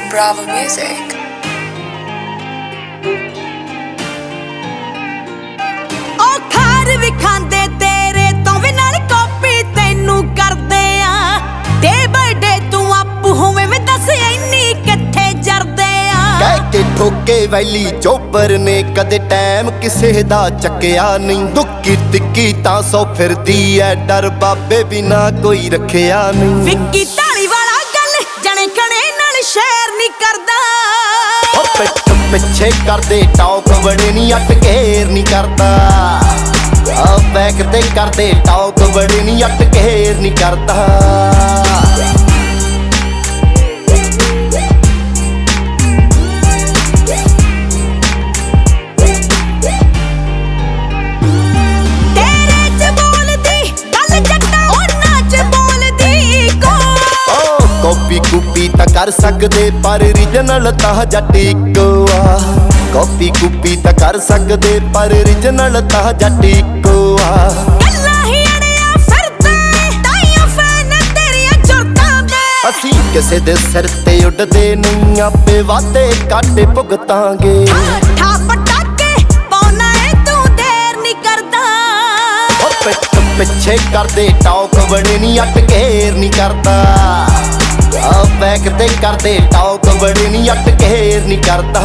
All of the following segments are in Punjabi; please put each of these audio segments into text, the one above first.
Bravo Music. ਉਹ ਖਾਰ ਵੀ ਖਾਂਦੇ ਤੇਰੇ ਤੋਂ ਵੀ ਨਾਲ ਕਾਪੀ ਤੈਨੂੰ ਕਰਦੇ ਆ ਤੇ ਬਰਥਡੇ ਤੂੰ ਆਪੂ ਹੋਵੇਂ ਮੈਂ ਦੱਸ ਇੰਨੀ ਕਿੱਥੇ ਜਰਦੇ ਆ ਕਹਿ ਕੇ ਠੋਕੇ ਵੈਲੀ ਚੋਬਰ ਨੇ ਕਦੇ ਟਾਈਮ ਕਿਸੇ ਦਾ ਚੱਕਿਆ ਨਹੀਂ ਦੁੱਕੀ ਤਿੱਕੀ ਤਾਂ ਸੌ ਫਿਰਦੀ ਐ ਡਰ ਬਾਬੇ ਬਿਨਾ ਕੋਈ ਰੱਖਿਆ ਨਹੀਂ ਵਿੱਕੀ ਢਾਲੀ ਵਾਲਾ ਗੱਲ ਜਣੇ ਖਣੇ ਨਾਲ ਸ਼ੇਅਰ ਨਹੀਂ ਕਰਦਾ ਉਹ ਪਿੱਠ ਪਿੱਛੇ ਕਰਦੇ ਟੌਕ ਬੜੇ ਨਹੀਂ ਅੱਟ ਘੇਰ ਨਹੀਂ ਕਰਦਾ ਆ ਬੈਕ ਤੇ ਕਰਦੇ ਟੌਕ ਬੜੇ ਨਹੀਂ ਅੱਟ ਘੇਰ ਨਹੀਂ ਕਰਦਾ ਕਾਪੀ ਕੂਪੀ ਤਾਂ ਕਰ ਸਕਦੇ ਪਰ ਰੀਜਨਲ ਤਾਂ ਜੱਟ ਇੱਕੋ ਆ ਕਾਪੀ ਕੂਪੀ ਤਾਂ ਕਰ ਸਕਦੇ ਪਰ ਰੀਜਨਲ ਤਾਂ ਜੱਟ ਇੱਕੋ ਆ ਗੱਲਾਂ ਹੀ ਅੜਿਆ ਫਿਰਦਾ ਤਾਈਓ ਫੈਨ ਤੇਰੀਆਂ ਜੁਰਤਾਂ ਦੇ ਅਸੀਂ ਕਿਸੇ ਦੇ ਸਿਰ ਤੇ ਉੱਡਦੇ ਨਹੀਂ ਆਪੇ ਵਾਦੇ ਕਾਟੇ ਭੁਗਤਾਂਗੇ ਠਾ ਪਟਾਕੇ ਪਾਉਣਾ ਏ ਤੂੰ ਦੇਰ ਨਹੀਂ ਕਰਦਾ ਉਹ ਪਿੱਠ ਪਿੱਛੇ ਕਰਦੇ ਟੌਕ ਬੜੇ ਨਹੀਂ ਅੱਟ ਘੇਰ ਨਹੀਂ ਕਰਦਾ ਆ ਬੈਕ ਤੇ ਕਰਦੇ ਟੌਕ ਬੜੇ ਨਹੀਂ ਅੱਟ ਘੇਰ ਨਹੀਂ ਕਰਦਾ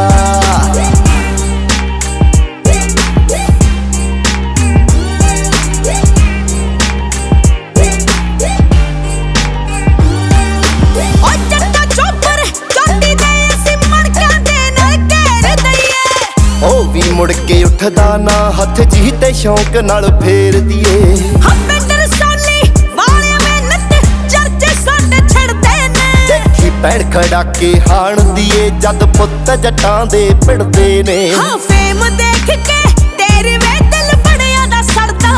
ਉਹ ਵੀ ਮੁੜ ਕੇ ਉੱਠਦਾ ਨਾ ਹੱਥ ਜੀ ਤੇ ਸ਼ੌਂਕ ਨਾਲ ਫੇਰ ਦੀਏ ਹੱਬੰਦਰ ਸੋਲੀ ਵਾਲਿਆਂ ਮਿਹਨਤ ਚਰਚੇ ਸਾਡੇ ਛੜਦੇ ਨੇ ਦੇਖੀ ਪੈਣ ਖੜਾ ਕੇ ਹਾਣ ਦੀਏ ਜਦ ਪੁੱਤ ਜੱਟਾਂ ਦੇ ਪਿੜਦੇ ਨੇ ਹਾਂ ਫੇਮ ਦੇਖ ਕੇ ਤੇਰੇ ਵੇ ਦਿਲ ਬੜਿਆਂ ਦਾ ਸੜਦਾ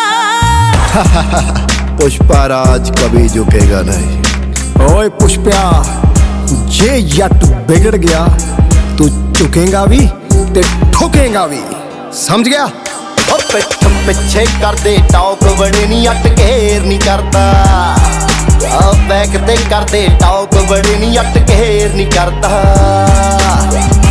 पुष्पा राज कभी झुकेगा नहीं ओए पुष्प्या जे जट बिगड़ गया तू झुकेगा भी ते ठोकेगा भी समझ गया ओ पिठ पिछे करदे टॉक बड़े नहीं अट घेर नहीं करता आ बैक ते करदे टॉक बड़े नहीं अट घेर नहीं करता